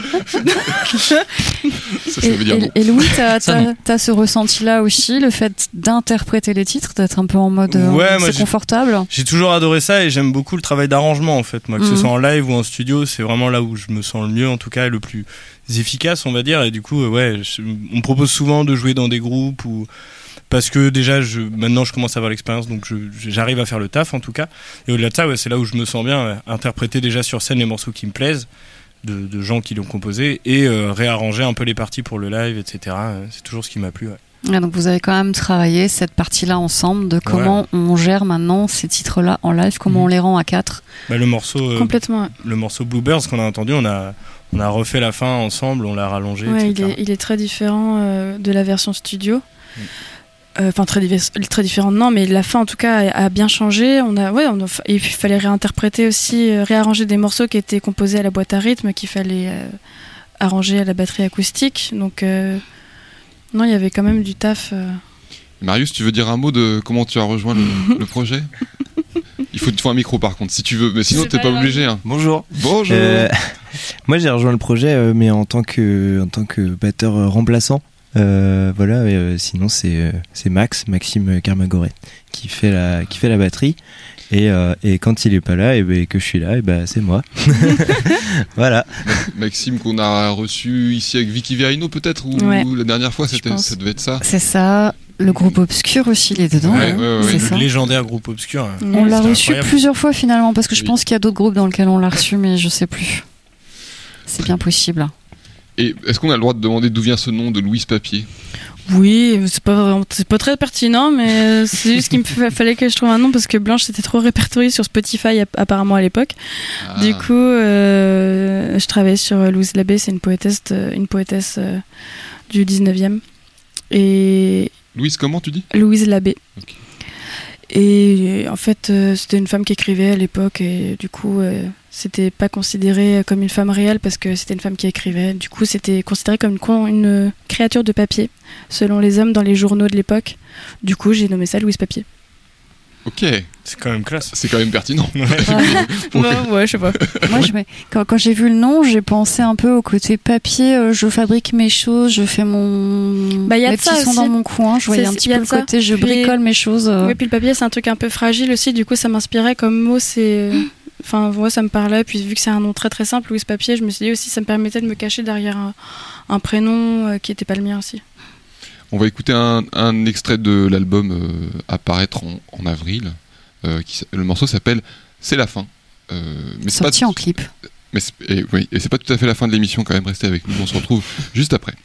[SPEAKER 3] ça veut dire non.
[SPEAKER 1] Et Louis, t'as ce ressenti-là aussi, le fait d'interpréter les titres, d'être un peu en mode
[SPEAKER 5] Ouais, moi,
[SPEAKER 1] c'est confortable.
[SPEAKER 5] J'ai toujours adoré ça et j'aime beaucoup le travail d'arrangement en fait. Moi, que ce soit en live ou en studio, c'est vraiment là où je me sens le mieux en tout cas et le plus efficace on va dire. Et du coup, on me propose souvent de jouer dans des groupes ou parce que déjà maintenant je commence à avoir l'expérience donc j'arrive à faire le taf en tout cas. Et au-delà de ça, c'est là où je me sens bien, interpréter déjà sur scène les morceaux qui me plaisent. De gens qui l'ont composé et réarranger un peu les parties pour le live, etc. C'est toujours ce qui m'a plu. Ouais.
[SPEAKER 1] Donc vous avez quand même travaillé cette partie-là ensemble de comment on gère maintenant ces titres-là en live, comment on les rend à 4.
[SPEAKER 5] Le morceau,
[SPEAKER 2] complètement.
[SPEAKER 5] Le morceau Bluebirds qu'on a entendu, on a refait la fin ensemble, on l'a rallongé.
[SPEAKER 2] Ouais,
[SPEAKER 5] etc.
[SPEAKER 2] il est très différent de la version studio. Enfin très différent non, mais la fin en tout cas a bien changé. Et puis il fallait réinterpréter aussi, réarranger des morceaux qui étaient composés à la boîte à rythme qu'il fallait arranger à la batterie acoustique. Donc non, il y avait quand même du taf.
[SPEAKER 3] Marius, tu veux dire un mot de comment tu as rejoint le projet? Il faut un micro par contre si tu veux, mais sinon t'es pas obligé. Hein.
[SPEAKER 7] Bonjour.
[SPEAKER 3] Bonjour.
[SPEAKER 7] Moi j'ai rejoint le projet, mais en tant que batteur remplaçant. Sinon c'est Maxime Carmagoré qui fait la batterie et quand il est pas là et que je suis là c'est moi. Voilà.
[SPEAKER 3] Maxime qu'on a reçu ici avec Vicky Verino peut-être ou la dernière fois ça devait être ça.
[SPEAKER 1] C'est ça. Le groupe Obscur aussi, il est dedans.
[SPEAKER 3] Ouais.
[SPEAKER 1] C'est
[SPEAKER 5] Le
[SPEAKER 1] ça.
[SPEAKER 5] légendaire groupe Obscur.
[SPEAKER 1] On l'a reçu
[SPEAKER 5] incroyable.
[SPEAKER 1] plusieurs fois finalement parce que je pense qu'il y a d'autres groupes dans lesquels on l'a reçu, mais je sais plus. C'est bien possible.
[SPEAKER 3] Et est-ce qu'on a le droit de demander d'où vient ce nom de Louise Papier?
[SPEAKER 2] Oui, c'est pas très pertinent, mais c'est juste qu'il me fallait que je trouve un nom parce que Blanche c'était trop répertorié sur Spotify apparemment à l'époque. Du coup, je travaillais sur Louise Labbé, c'est une poétesse du 19e. Et
[SPEAKER 3] Louise, comment tu dis?
[SPEAKER 2] Louise Labbé.
[SPEAKER 3] Okay.
[SPEAKER 2] Et en fait, c'était une femme qui écrivait à l'époque et du coup, c'était pas considéré comme une femme réelle parce que c'était une femme qui écrivait. Du coup, c'était considéré comme une créature de papier, selon les hommes dans les journaux de l'époque. Du coup, j'ai nommé ça Louise Papier.
[SPEAKER 3] Ok.
[SPEAKER 5] C'est quand même classe.
[SPEAKER 3] C'est quand même pertinent.
[SPEAKER 2] Ouais, je sais pas.
[SPEAKER 1] Moi, quand j'ai vu le nom, j'ai pensé un peu au côté papier. Je fabrique mes choses, je fais
[SPEAKER 2] y a
[SPEAKER 1] mes
[SPEAKER 2] de
[SPEAKER 1] petits
[SPEAKER 2] ça
[SPEAKER 1] sons
[SPEAKER 2] aussi.
[SPEAKER 1] dans mon coin. Je voyais un petit peu le côté, je bricole mes choses.
[SPEAKER 2] Oui, puis le papier, c'est un truc un peu fragile aussi. Du coup, ça m'inspirait comme mot. Enfin, moi, ça me parlait. Puis vu que c'est un nom très très simple, Louise Papier, je me suis dit aussi, ça me permettait de me cacher derrière un prénom qui n'était pas le mien aussi.
[SPEAKER 3] On va écouter un extrait de l'album apparaître en avril. Le morceau s'appelle C'est la fin.
[SPEAKER 1] Mais sorti en clip.
[SPEAKER 3] Et c'est pas tout à fait la fin de l'émission quand même. Restez avec nous, on se retrouve juste après.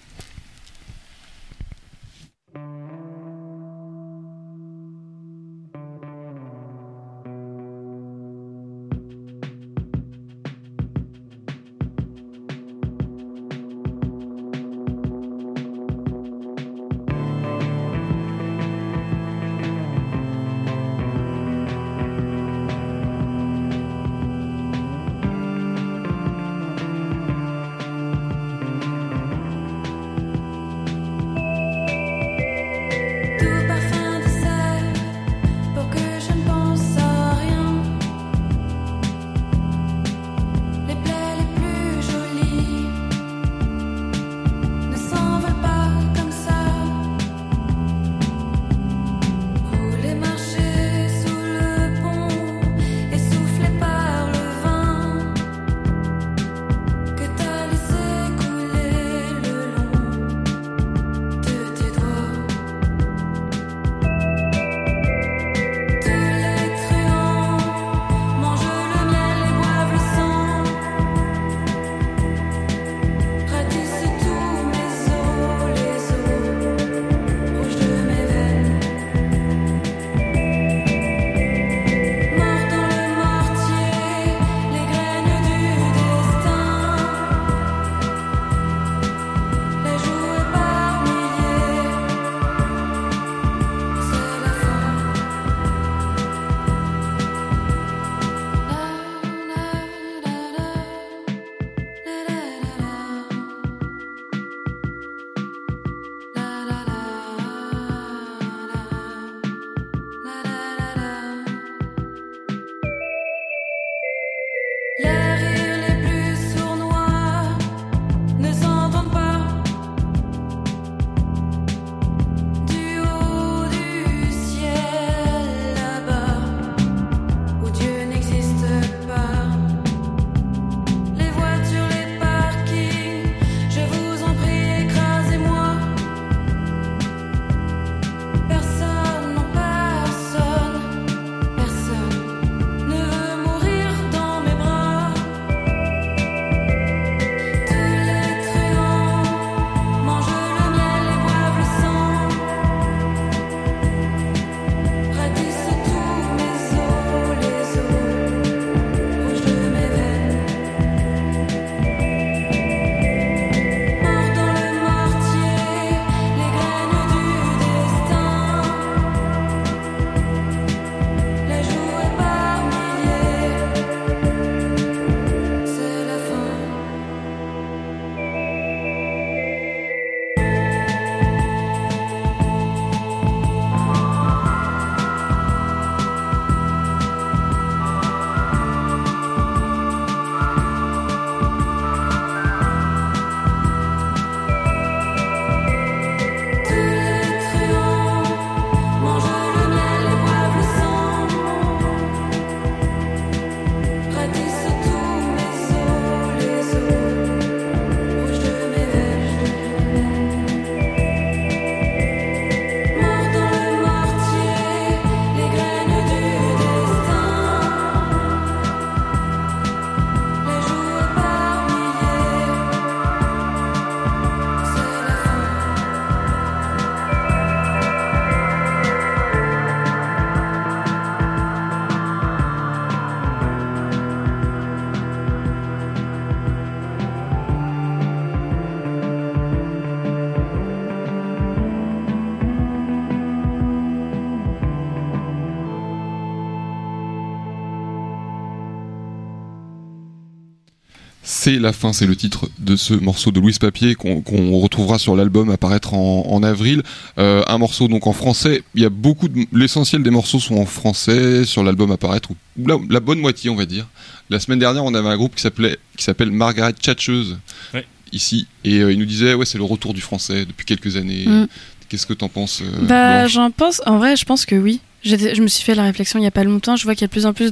[SPEAKER 3] C'est la fin, c'est le titre de ce morceau de Louis Papier qu'on retrouvera sur l'album à paraître en avril. Un morceau donc en français. Il y a l'essentiel des morceaux sont en français sur l'album à paraître, ou la bonne moitié on va dire. La semaine dernière on avait un groupe qui s'appelle Margaret Tchatcheuse ici, et il nous disait c'est le retour du français depuis quelques années. Qu'est-ce que t'en penses Blanche?
[SPEAKER 2] J'en pense, en vrai je pense que oui. Je me suis fait la réflexion il n'y a pas longtemps. Je vois qu'il y a de plus en plus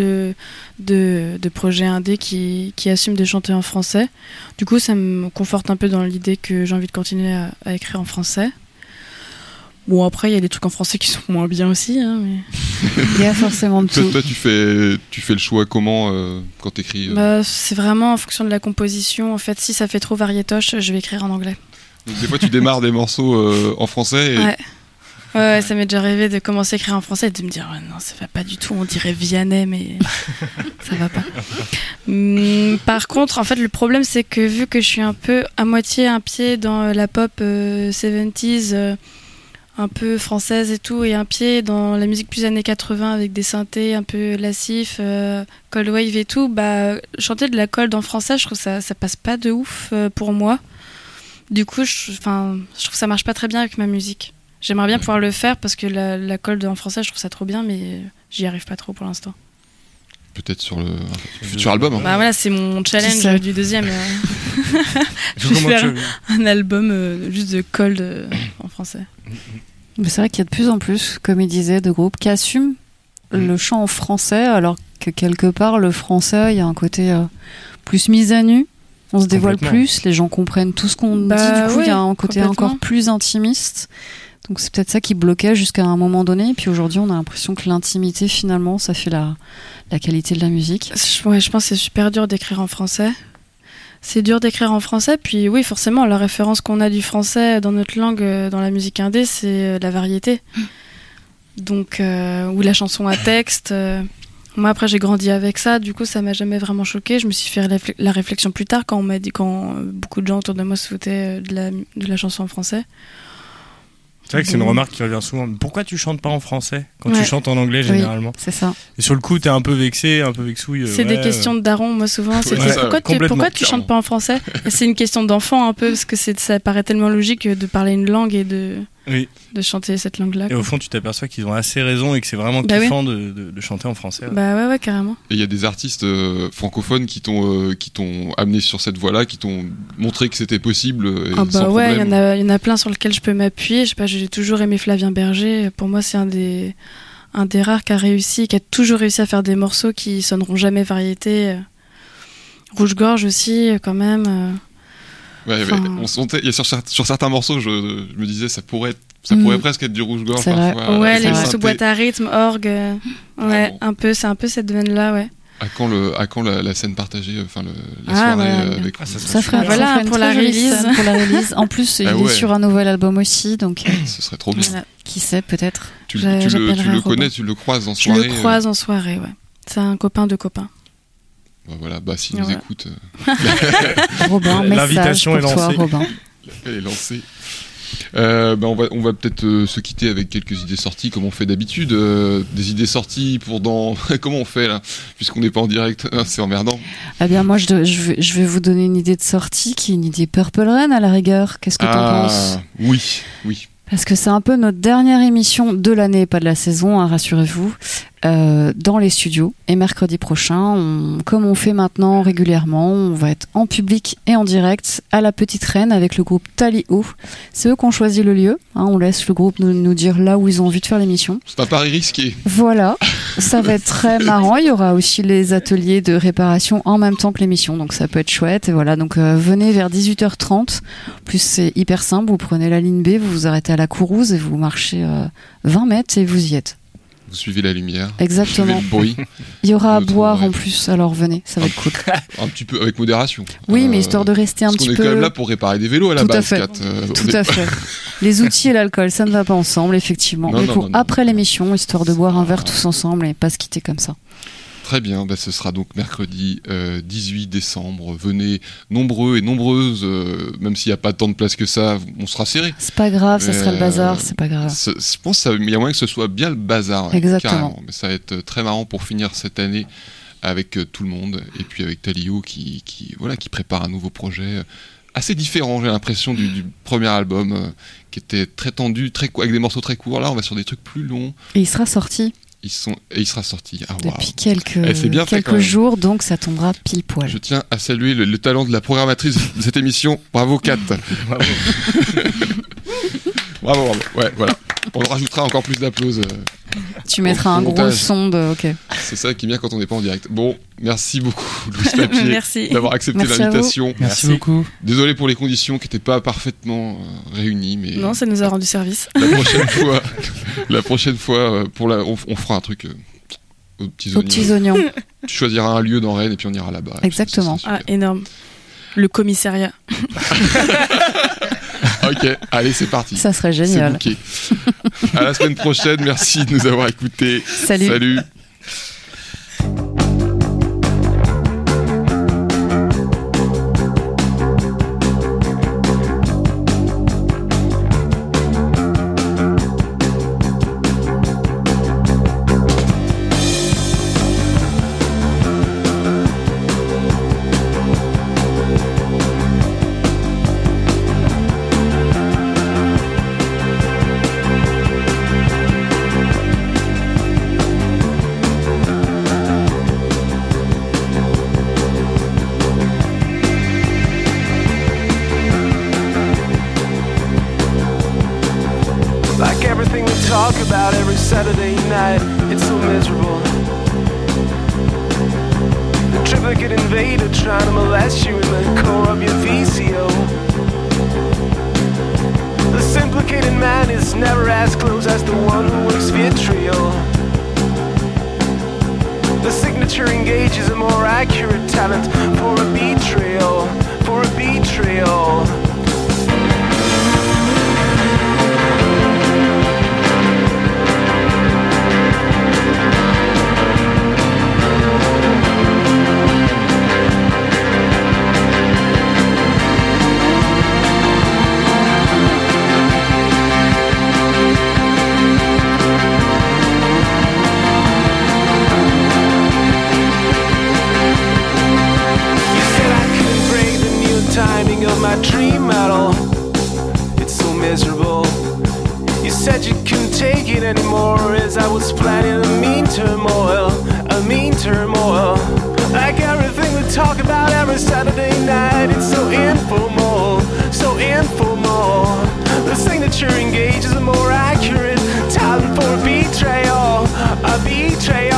[SPEAKER 2] de projets indés qui assument de chanter en français. Du coup, ça me conforte un peu dans l'idée que j'ai envie de continuer à écrire en français. Bon, après, il y a des trucs en français qui sont moins bien aussi. Mais...
[SPEAKER 1] il y a forcément de tout.
[SPEAKER 3] Toi, tu fais le choix comment quand t'écris
[SPEAKER 2] c'est vraiment en fonction de la composition. En fait, si ça fait trop variétoche, je vais écrire en anglais.
[SPEAKER 3] Donc, des fois, tu démarres des morceaux en français et...
[SPEAKER 2] Ouais, ça m'est déjà arrivé de commencer à écrire en français et de me dire non, ça va pas du tout, on dirait Vianney, mais ça va pas. Par contre, en fait, le problème, c'est que vu que je suis un peu à moitié un pied dans la pop 70s, un peu française et tout, et un pied dans la musique plus années 80 avec des synthés un peu lascifs, cold wave et tout, chanter de la cold en français, je trouve ça passe pas de ouf pour moi. Du coup, je trouve que ça marche pas très bien avec ma musique. J'aimerais bien pouvoir le faire parce que la cold en français, je trouve ça trop bien, mais j'y arrive pas trop pour l'instant.
[SPEAKER 3] Peut-être sur le futur album.
[SPEAKER 2] Voilà, c'est mon challenge du deuxième. Je vais faire un album juste de cold en français.
[SPEAKER 1] Mais c'est vrai qu'il y a de plus en plus, comme il disait, de groupes qui assument le chant en français, alors que quelque part, le français, il y a un côté plus mis à nu. On se dévoile plus, les gens comprennent tout ce qu'on dit. Du coup, il y a un côté encore plus intimiste. Donc c'est peut-être ça qui bloquait jusqu'à un moment donné. Et puis aujourd'hui, on a l'impression que l'intimité, finalement, ça fait la qualité de la musique.
[SPEAKER 2] Je pense que c'est super dur d'écrire en français. C'est dur d'écrire en français. Puis oui, forcément, la référence qu'on a du français dans notre langue, dans la musique indé, c'est la variété. Donc, ou la chanson à texte. Moi, après, j'ai grandi avec ça. Du coup, ça m'a jamais vraiment choquée. Je me suis fait la réflexion plus tard quand beaucoup de gens autour de moi se foutaient de la chanson en français.
[SPEAKER 5] C'est vrai que c'est une remarque qui revient souvent. Pourquoi tu chantes pas en français quand tu chantes en anglais généralement?
[SPEAKER 1] Oui, c'est ça.
[SPEAKER 5] Et sur le coup, t'es un peu vexé, un peu vexouille.
[SPEAKER 2] C'est des questions de daron, moi souvent. Pourquoi tu chantes pas en français? Et c'est une question d'enfant un peu parce que ça paraît tellement logique de parler une langue et de chanter cette langue-là.
[SPEAKER 5] Et au fond, tu t'aperçois qu'ils ont assez raison et que c'est vraiment kiffant de chanter en français.
[SPEAKER 2] Ouais, carrément.
[SPEAKER 3] Et il y a des artistes francophones qui t'ont amené sur cette voie-là, qui t'ont montré que c'était possible. Sans problème.
[SPEAKER 2] Il y en a plein sur lesquels je peux m'appuyer. Je sais pas, j'ai toujours aimé Flavien Berger. Pour moi, c'est un des rares qui a toujours réussi à faire des morceaux qui sonneront jamais variété. Rouge-gorge aussi, quand même.
[SPEAKER 3] On sentait, il y a sur certains morceaux, je me disais, ça pourrait presque être du rouge-gorge parfois.
[SPEAKER 2] Ouais, les morceaux boîte à rythme, orgue. C'est un peu cette veine-là, ouais.
[SPEAKER 3] À quand la scène partagée, la soirée avec
[SPEAKER 1] ça ferait pour la release. En plus, il est sur un nouvel album aussi, donc
[SPEAKER 3] ce serait trop bien.
[SPEAKER 1] Qui sait, peut-être.
[SPEAKER 3] Tu le connais, tu le croises en soirée.
[SPEAKER 2] Je le croise en soirée, ouais. C'est un copain de copain.
[SPEAKER 3] Voilà, s'il nous écoute.
[SPEAKER 1] Robin,
[SPEAKER 5] l'invitation
[SPEAKER 1] est lancée. Toi, Robin.
[SPEAKER 3] Elle est lancée. On va peut-être se quitter avec quelques idées sorties, comme on fait d'habitude. Des idées sorties pour dans. Comment on fait là, puisqu'on n'est pas en direct? C'est emmerdant.
[SPEAKER 1] Eh bien, moi, je vais vous donner une idée de sortie qui est une idée Purple Rain à la rigueur. Qu'est-ce que t'en penses?
[SPEAKER 3] Oui.
[SPEAKER 1] Parce que c'est un peu notre dernière émission de l'année, pas de la saison, rassurez-vous, dans les studios. Et mercredi prochain, comme on fait maintenant régulièrement, on va être en public et en direct à la Petite Reine avec le groupe Tally-Ho. C'est eux qui ont choisi le lieu. On laisse le groupe nous dire là où ils ont envie de faire l'émission.
[SPEAKER 3] C'est un pari risqué.
[SPEAKER 1] Voilà, ça va être très marrant. Il y aura aussi les ateliers de réparation en même temps que l'émission, donc ça peut être chouette. Et voilà, donc venez vers 18h30. En plus, c'est hyper simple. Vous prenez la ligne B, vous vous arrêtez à la Courouse et vous marchez 20 mètres et vous y êtes.
[SPEAKER 3] Vous suivez la lumière.
[SPEAKER 1] Exactement.
[SPEAKER 3] Vous suivez le bruit.
[SPEAKER 1] Il y aura à boire en plus, alors venez, ça va être cool.
[SPEAKER 3] Un petit peu avec modération.
[SPEAKER 1] Oui, mais histoire de rester un petit peu.
[SPEAKER 3] On est quand même là pour réparer des vélos à la base.
[SPEAKER 1] Tout à fait. Les outils et l'alcool, ça ne va pas ensemble, effectivement. Mais après l'émission, histoire de boire un verre tous ensemble et pas se quitter comme ça.
[SPEAKER 3] Très bien, ce sera donc mercredi 18 décembre. Venez nombreux et nombreuses, même s'il n'y a pas tant de place que ça, on sera serré.
[SPEAKER 1] C'est pas grave, ça sera le bazar, c'est pas grave.
[SPEAKER 3] Je pense qu'il y a moyen que ce soit bien le bazar.
[SPEAKER 1] Exactement.
[SPEAKER 3] Carrément. Mais ça va être très marrant pour finir cette année avec tout le monde, et puis avec Talio qui prépare un nouveau projet assez différent, j'ai l'impression, du premier album qui était très tendu, avec des morceaux très courts. Là, on va sur des trucs plus longs.
[SPEAKER 1] Et il sera sorti
[SPEAKER 3] il sera sorti
[SPEAKER 1] depuis quelques jours, donc ça tombera pile poil.
[SPEAKER 3] Je tiens à saluer le talent de la programmatrice de cette émission. Bravo Kat. Bravo. Ouais, voilà. On rajoutera encore plus d'applaudissements.
[SPEAKER 1] Tu mettras un gros son de... Ok.
[SPEAKER 3] C'est ça qui est bien quand on n'est pas en direct. Bon, merci beaucoup Louise Papier
[SPEAKER 2] Merci.
[SPEAKER 3] d'avoir accepté l'invitation.
[SPEAKER 4] Merci beaucoup.
[SPEAKER 3] Désolé pour les conditions qui n'étaient pas parfaitement réunies, mais
[SPEAKER 2] non, ça nous a rendu service.
[SPEAKER 3] La prochaine fois, on fera un truc aux petits
[SPEAKER 1] oignons.
[SPEAKER 3] Tu choisiras un lieu dans Rennes et puis on ira là-bas.
[SPEAKER 1] Exactement.
[SPEAKER 2] Énorme. Le commissariat.
[SPEAKER 3] Ok, allez, c'est parti.
[SPEAKER 1] Ça serait génial.
[SPEAKER 3] C'est booké. À la semaine prochaine. Merci de nous avoir écoutés. Salut.
[SPEAKER 8] Saturday night, it's so miserable. The triplicate invader trying to molest you in the core of your VCO. The simplicated man is never as close as the one who works vitriol. The signature engages a more accurate talent for a betrayal, for a betrayal. Timing of my dream metal, it's so miserable. You said you couldn't take it anymore as I was planning a mean turmoil, a mean turmoil. Like everything we talk about every Saturday night, it's so informal, so informal. The signature engages a more accurate talent for a betrayal, a betrayal.